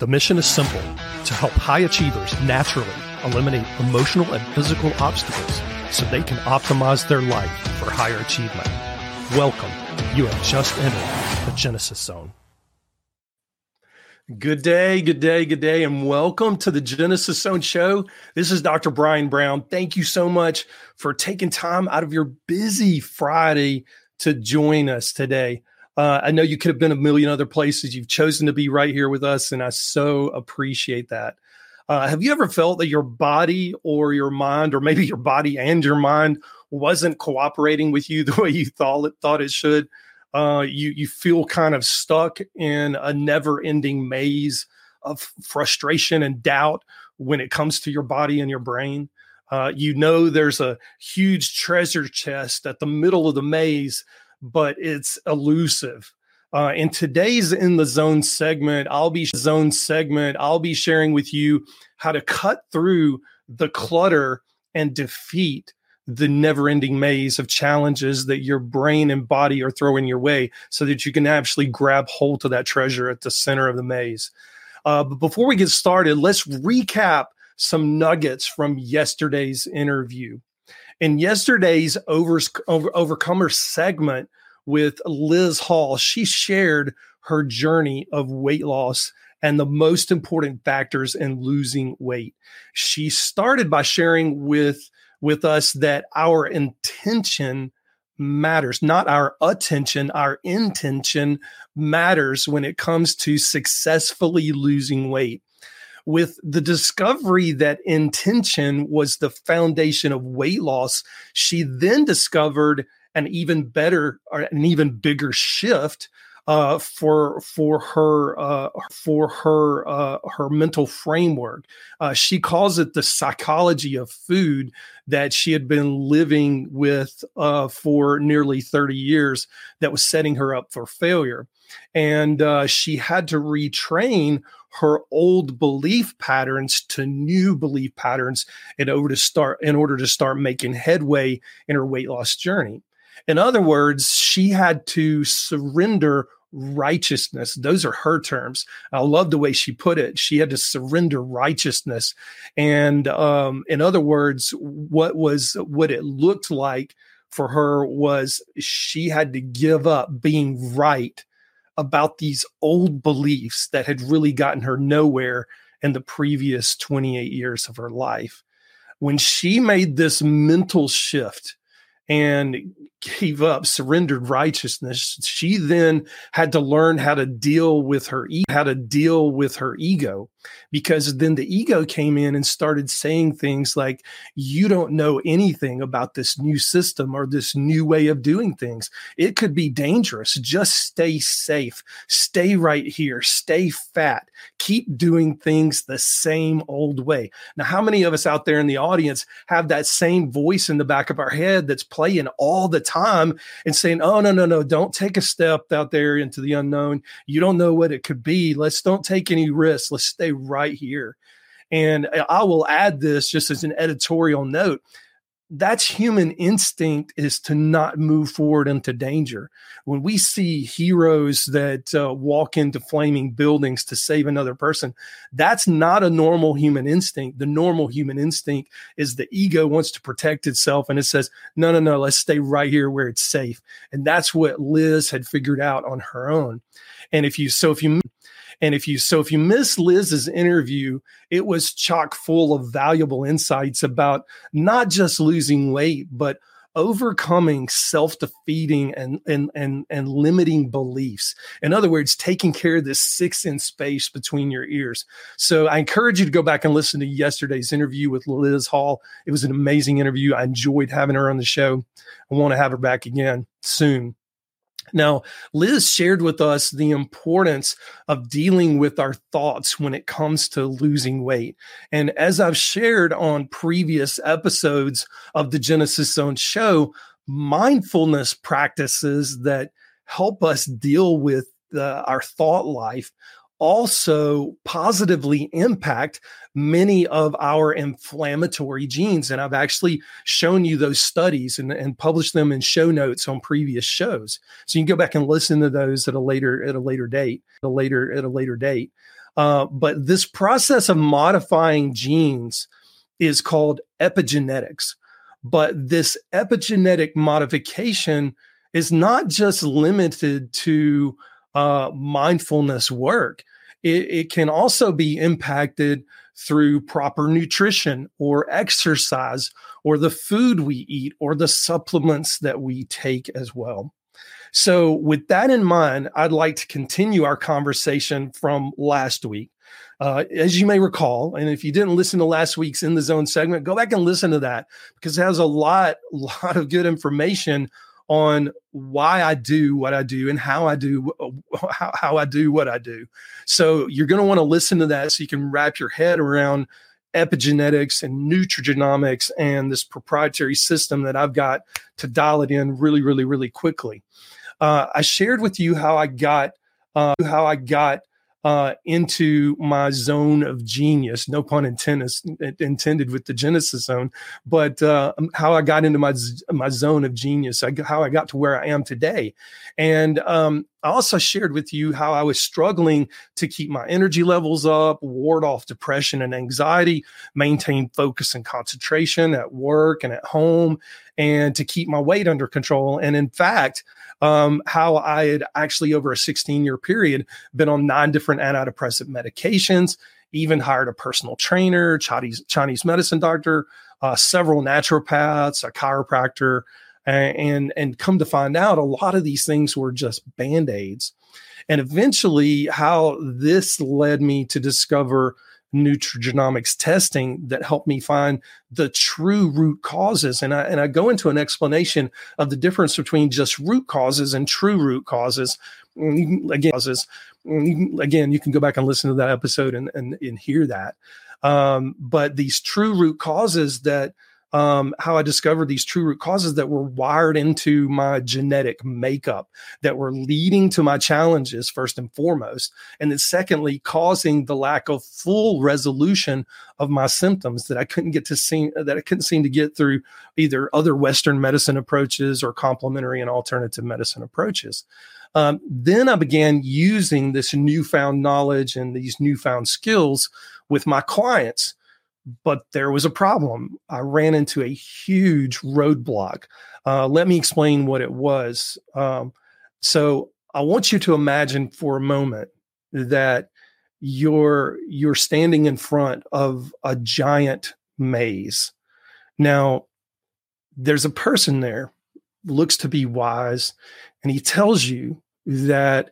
The mission is simple: to help high achievers naturally eliminate emotional and physical obstacles so they can optimize their life for higher achievement. Welcome. You have just entered the Genesis Zone. Good day, and welcome to the Genesis Zone show. This is Dr. Brian Brown. Thank you so much for taking time out of your busy Friday to join us today. I know you could have been a million other places. You've chosen to be right here with us, and I so appreciate that. Have you ever felt that your body or your mind, or maybe your body and your mind, wasn't cooperating with you the way you thought it should? You feel kind of stuck in a never-ending maze of frustration and doubt when it comes to your body and your brain. You know there's a huge treasure chest at the middle of the maze, but it's elusive. In today's In the Zone segment, I'll be sharing with you how to cut through the clutter and defeat the never-ending maze of challenges that your brain and body are throwing your way so that you can actually grab hold of that treasure at the center of the maze. But before we get started, let's recap some nuggets from yesterday's interview. In yesterday's Overcomer segment with Liz Hall, she shared her journey of weight loss and the most important factors in losing weight. She started by sharing with us that our intention matters, not our attention. Our intention matters when it comes to successfully losing weight. With the discovery that intention was the foundation of weight loss, she then discovered an even bigger shift for her mental framework. She calls it the psychology of food that she had been living with for nearly 30 years that was setting her up for failure. And she had to retrain her old belief patterns to new belief patterns in order to start making headway in her weight loss journey. In other words, she had to surrender righteousness. Those are her terms. I love the way she put it. She had to surrender righteousness. And in other words, what it looked like for her was she had to give up being right about these old beliefs that had really gotten her nowhere in the previous 28 years of her life. When she made this mental shift and gave up, surrendered righteousness, she then had to learn how to deal with her ego, because then the ego came in and started saying things like, you don't know anything about this new system or this new way of doing things. It could be dangerous. Just stay safe. Stay right here. Stay fat. Keep doing things the same old way. Now, how many of us out there in the audience have that same voice in the back of our head that's playing all the time and saying, oh, no, don't take a step out there into the unknown. You don't know what it could be. Don't take any risks. Let's stay right here. And I will add this just as an editorial note. That's human instinct, is to not move forward into danger. When we see heroes that walk into flaming buildings to save another person, that's not a normal human instinct. The normal human instinct is the ego wants to protect itself, and it says, no, let's stay right here where it's safe. And that's what Liz had figured out on her own. And if you miss Liz's interview, it was chock full of valuable insights about not just losing weight, but overcoming self-defeating and limiting beliefs. In other words, taking care of this 6-inch space between your ears. So I encourage you to go back and listen to yesterday's interview with Liz Hall. It was an amazing interview. I enjoyed having her on the show. I want to have her back again soon. Now, Liz shared with us the importance of dealing with our thoughts when it comes to losing weight. And as I've shared on previous episodes of the Genesis Zone show, mindfulness practices that help us deal with our thought life also positively impact many of our inflammatory genes. And I've actually shown you those studies and published them in show notes on previous shows. So you can go back and listen to those at a later date. But this process of modifying genes is called epigenetics. But this epigenetic modification is not just limited to mindfulness work. It can also be impacted through proper nutrition or exercise or the food we eat or the supplements that we take as well. So with that in mind, I'd like to continue our conversation from last week. As you may recall, and if you didn't listen to last week's In the Zone segment, go back and listen to that because it has a lot of good information on why I do what I do and how I do what I do. So you're going to want to listen to that so you can wrap your head around epigenetics and nutrigenomics and this proprietary system that I've got to dial it in really, really, really quickly. I shared with you how I got into my zone of genius, no pun intended with the Genesis zone, but how I got into my zone of genius, how I got to where I am today. And I also shared with you how I was struggling to keep my energy levels up, ward off depression and anxiety, maintain focus and concentration at work and at home, and to keep my weight under control. And in fact, how I had actually over a 16-year period been on 9 different antidepressant medications, even hired a personal trainer, Chinese medicine doctor, several naturopaths, a chiropractor, and come to find out a lot of these things were just Band-Aids. And eventually how this led me to discover nutrigenomics testing that helped me find the true root causes. And I go into an explanation of the difference between just root causes and true root causes. Again, you can go back and listen to that episode and hear that. But these true root causes that how I discovered these true root causes that were wired into my genetic makeup that were leading to my challenges first and foremost. And then secondly, causing the lack of full resolution of my symptoms that I couldn't seem to get through either other Western medicine approaches or complementary and alternative medicine approaches. Then I began using this newfound knowledge and these newfound skills with my clients. But there was a problem. I ran into a huge roadblock. Let me explain what it was. So I want you to imagine for a moment that you're standing in front of a giant maze. Now, there's a person there, looks to be wise, and he tells you that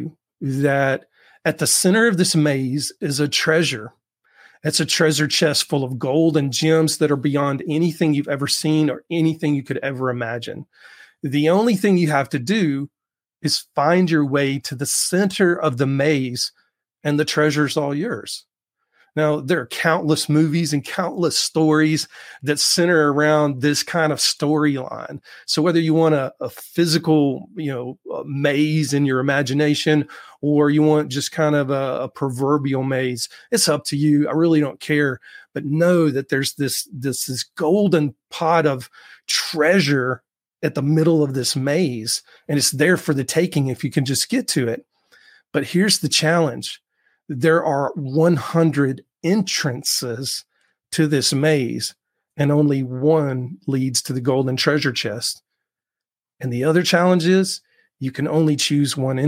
at the center of this maze is a treasure. It's a treasure chest full of gold and gems that are beyond anything you've ever seen or anything you could ever imagine. The only thing you have to do is find your way to the center of the maze, and the treasure's all yours. Now, there are countless movies and countless stories that center around this kind of storyline. So whether you want a physical, a maze in your imagination, or you want just kind of a proverbial maze, it's up to you. I really don't care. But know that there's this golden pot of treasure at the middle of this maze, and it's there for the taking if you can just get to it. But here's the challenge. There are 100 entrances to this maze, and only one leads to the golden treasure chest. And the other challenge is you can only choose one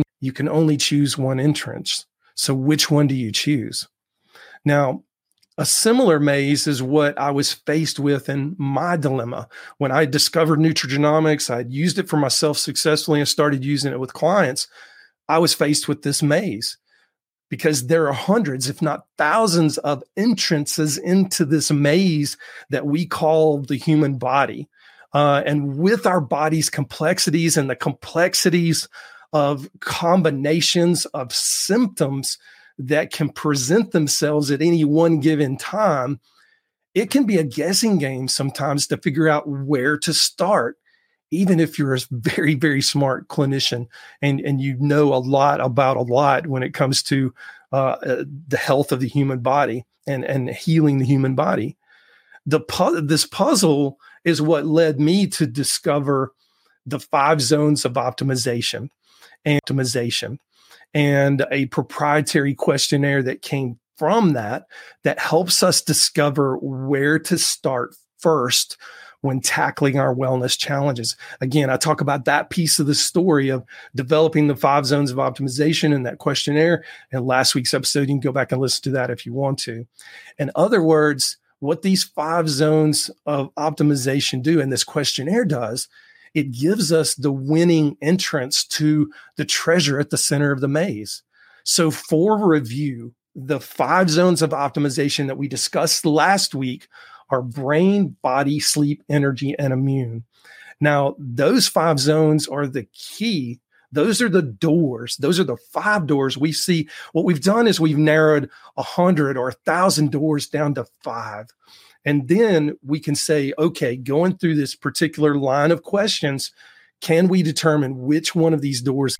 entrance. So which one do you choose? Now, a similar maze is what I was faced with in my dilemma. When I discovered nutrigenomics, I'd used it for myself successfully and started using it with clients. I was faced with this maze, because there are hundreds, if not thousands, of entrances into this maze that we call the human body. And with our body's complexities and the complexities of combinations of symptoms that can present themselves at any one given time, it can be a guessing game sometimes to figure out where to start, even if you're a very, very smart clinician and you know a lot about a lot when it comes to the health of the human body and healing the human body. This puzzle is what led me to discover the 5 zones of optimization. and a proprietary questionnaire that came from that helps us discover where to start first when tackling our wellness challenges. Again, I talk about that piece of the story of developing the 5 zones of optimization in that questionnaire. And last week's episode, you can go back and listen to that if you want to. In other words, what these 5 zones of optimization do, and this questionnaire does, it gives us the winning entrance to the treasure at the center of the maze. So for review, the 5 zones of optimization that we discussed last week are brain, body, sleep, energy, and immune. Now, those 5 zones are the key. Those are the doors. Those are the 5 doors we see. What we've done is we've narrowed 100 or 1,000 doors down to 5. And then we can say, okay, going through this particular line of questions, can we determine which one of these doors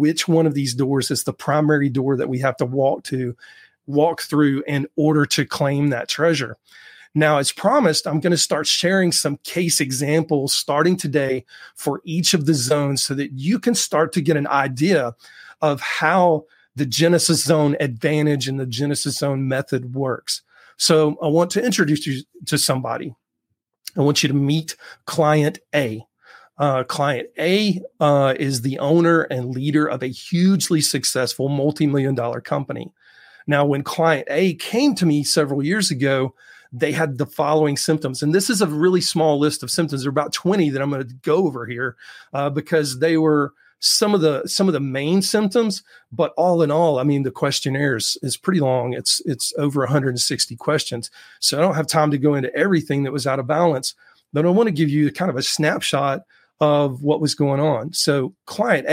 is the primary door that we have to walk through in order to claim that treasure? Now, as promised, I'm going to start sharing some case examples starting today for each of the zones so that you can start to get an idea of how the Genesis Zone Advantage and the Genesis Zone method works. So I want to introduce you to somebody. I want you to meet Client A. Client A is the owner and leader of a hugely successful multi-million-dollar company. Now, when Client A came to me several years ago, they had the following symptoms. And this is a really small list of symptoms. There are about 20 that I'm going to go over here because they were some of the main symptoms. But all in all, I mean, the questionnaire is pretty long. It's over 160 questions. So I don't have time to go into everything that was out of balance. But I want to give you kind of a snapshot of what was going on. So Client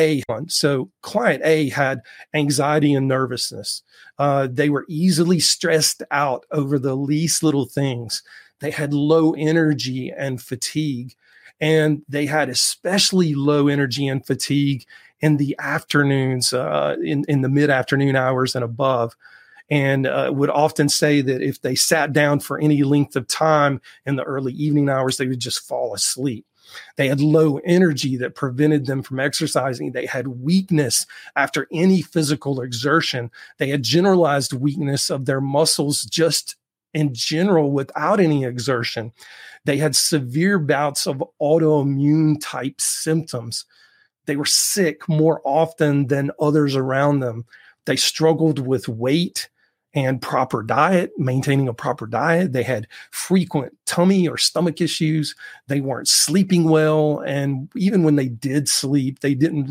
A had anxiety and nervousness. They were easily stressed out over the least little things. They had low energy and fatigue. And they had especially low energy and fatigue in the afternoons, in the mid-afternoon hours and above. And would often say that if they sat down for any length of time in the early evening hours, they would just fall asleep. They had low energy that prevented them from exercising. They had weakness after any physical exertion. They had generalized weakness of their muscles just in general without any exertion. They had severe bouts of autoimmune type symptoms. They were sick more often than others around them. They struggled with weight and proper diet, maintaining a proper diet. They had frequent tummy or stomach issues. They weren't sleeping well. And even when they did sleep, they didn't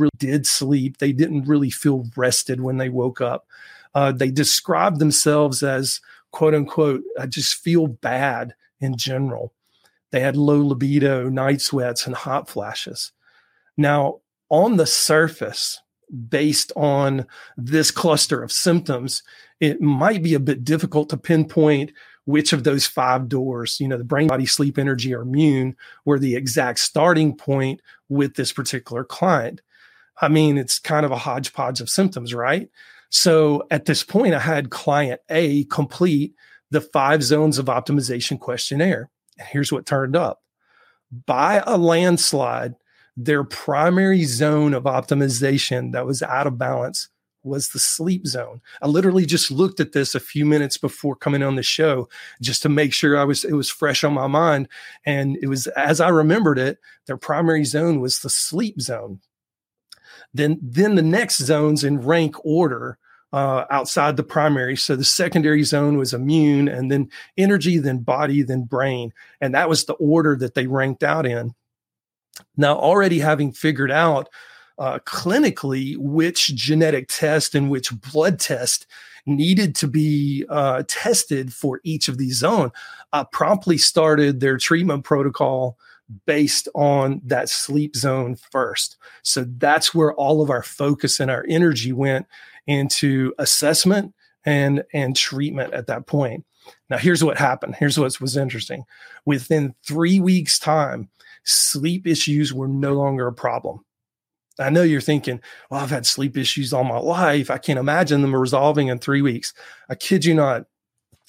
really feel rested when they woke up. They described themselves as, quote unquote, I just feel bad in general. They had low libido, night sweats, and hot flashes. Now, on the surface, based on this cluster of symptoms, it might be a bit difficult to pinpoint which of those 5 doors, the brain, body, sleep, energy, or immune, were the exact starting point with this particular client. I mean, it's kind of a hodgepodge of symptoms, right? So at this point, I had Client A complete the 5 zones of optimization questionnaire. And here's what turned up. By a landslide, their primary zone of optimization that was out of balance was the sleep zone. I literally just looked at this a few minutes before coming on the show just to make sure it was fresh on my mind. And it was, as I remembered it, their primary zone was the sleep zone. Then the next zones in rank order outside the primary. So the secondary zone was immune, and then energy, then body, then brain. And that was the order that they ranked out in. Now, already having figured out clinically which genetic test and which blood test needed to be tested for each of these zones, I promptly started their treatment protocol based on that sleep zone first. So that's where all of our focus and our energy went into assessment and treatment at that point. Now, here's what happened. Here's what was interesting. Within 3 weeks' time, sleep issues were no longer a problem. I know you're thinking, well, I've had sleep issues all my life. I can't imagine them resolving in 3 weeks. I kid you not.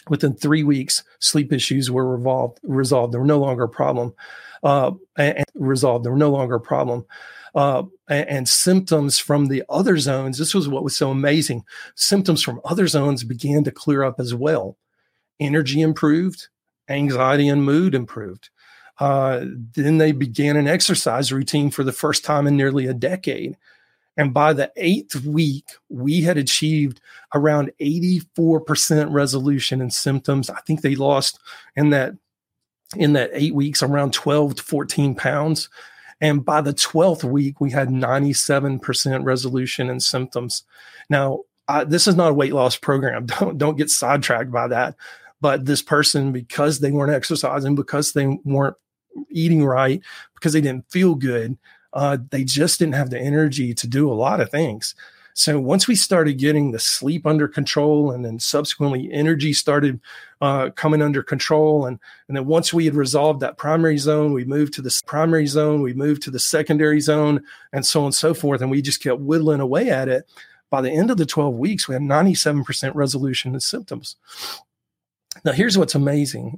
Within 3 weeks, sleep issues were resolved. They were no longer a problem. And resolved. They were no longer a problem. And symptoms from the other zones, this was what was so amazing. Symptoms from other zones began to clear up as well. Energy improved, anxiety and mood improved. Then they began an exercise routine for the first time in nearly a decade. And by the 8th week, we had achieved around 84% resolution in symptoms. I think they lost in that 8 weeks around 12 to 14 pounds. And by the 12th week, we had 97% resolution in symptoms. Now, this is not a weight loss program. Don't get sidetracked by that. But this person, because they weren't exercising, because they weren't eating right, because they didn't feel good, they just didn't have the energy to do a lot of things. So once we started getting the sleep under control, and then subsequently energy started coming under control, and then once we had resolved that primary zone, we moved to the primary zone, we moved to the secondary zone, and so on and so forth. And we just kept whittling away at it. By the end of the 12 weeks, we had 97% resolution in symptoms. Now, here's what's amazing.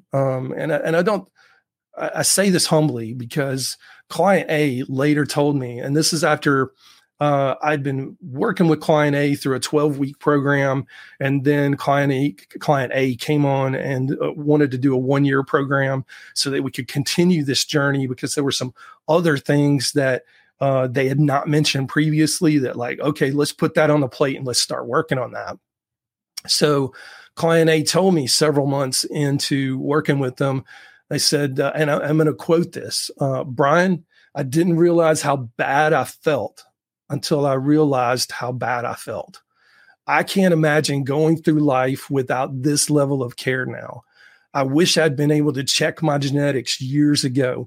I say this humbly because client A later told me, and this is after I'd been working with client A through a 12-week program, and then client A came on and wanted to do a 1-year program so that we could continue this journey, because there were some other things that they had not mentioned previously that, like, okay, let's put that on the plate and let's start working on that. So client A told me several months into working with them, they said, and I'm going to quote this, Brian, I didn't realize how bad I felt until I realized how bad I felt. I can't imagine going through life without this level of care now. I wish I'd been able to check my genetics years ago.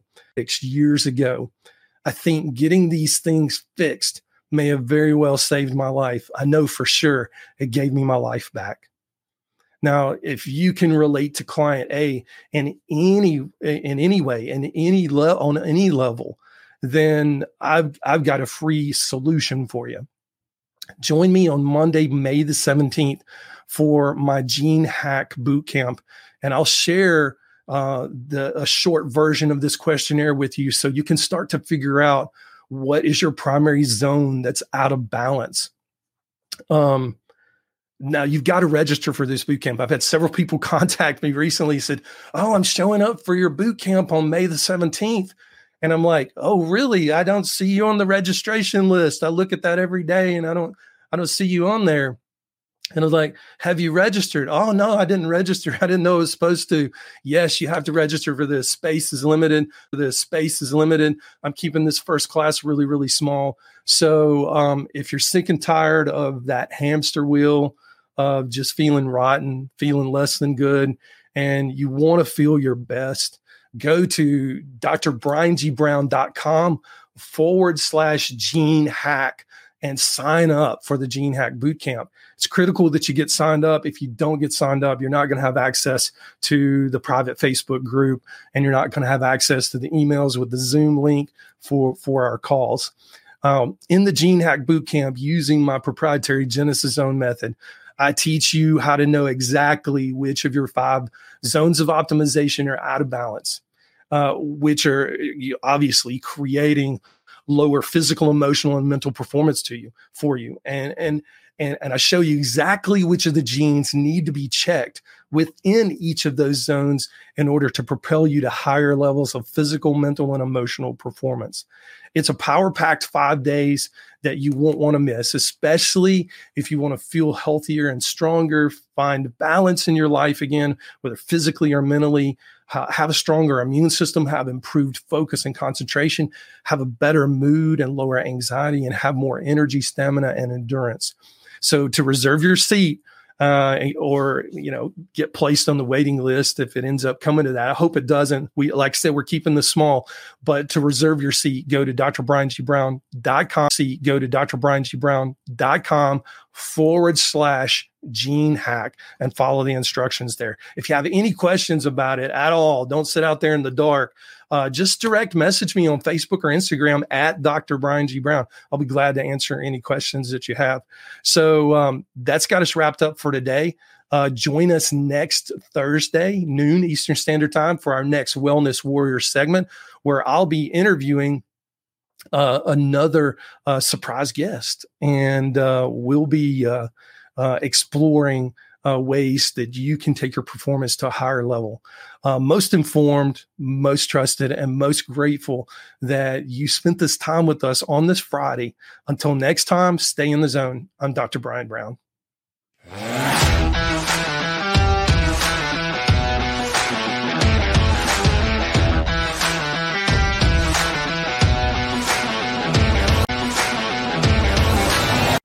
I think getting these things fixed may have very well saved my life. I know for sure it gave me my life back. Now, if you can relate to client A in any way, on any level, then I've got a free solution for you. Join me on Monday, May the 17th for my Gene Hack Bootcamp, and I'll share a short version of this questionnaire with you so you can start to figure out what is your primary zone that's out of balance. Now, you've got to register for this boot camp. I've had several people contact me recently, said, oh, I'm showing up for your boot camp on May the 17th. And I'm like, oh, really? I don't see you on the registration list. I look at that every day and I don't see you on there. And I was like, have you registered? Oh, no, I didn't register. I didn't know I was supposed to. Yes, you have to register for this. Space is limited. I'm keeping this first class really, really small. So if you're sick and tired of that hamster wheel of just feeling rotten, feeling less than good, and you want to feel your best, go to drbriangibrown.com/Gene Hack and sign up for the Gene Hack Bootcamp. It's critical that you get signed up. If you don't get signed up, you're not going to have access to the private Facebook group, and you're not going to have access to the emails with the Zoom link for our calls. In the Gene Hack Bootcamp, using my proprietary Genesis Zone method, I teach you how to know exactly which of your 5 zones of optimization are out of balance, which are obviously creating lower physical, emotional, and mental performance for you. And I show you exactly which of the genes need to be checked within each of those zones in order to propel you to higher levels of physical, mental, and emotional performance. It's a power-packed 5 days that you won't want to miss, especially if you want to feel healthier and stronger, find balance in your life again, whether physically or mentally, have a stronger immune system, have improved focus and concentration, have a better mood and lower anxiety, and have more energy, stamina, and endurance. So to reserve your seat, or get placed on the waiting list if it ends up coming to that. I hope it doesn't. Like I said, we're keeping this small, but to reserve your seat, go to drbriangibrown.com. Go to drbriangibrown.com/Gene Hack and follow the instructions there. If you have any questions about it at all, don't sit out there in the dark. Just direct message me on Facebook or Instagram at Dr. Brian G. Brown. I'll be glad to answer any questions that you have. So that's got us wrapped up for today. Join us next Thursday, noon Eastern Standard Time, for our next Wellness Warrior segment, where I'll be interviewing another surprise guest, and we'll be exploring ways that you can take your performance to a higher level. Most informed, most trusted, and most grateful that you spent this time with us on this Friday. Until next time, stay in the zone. I'm Dr. Brian Brown.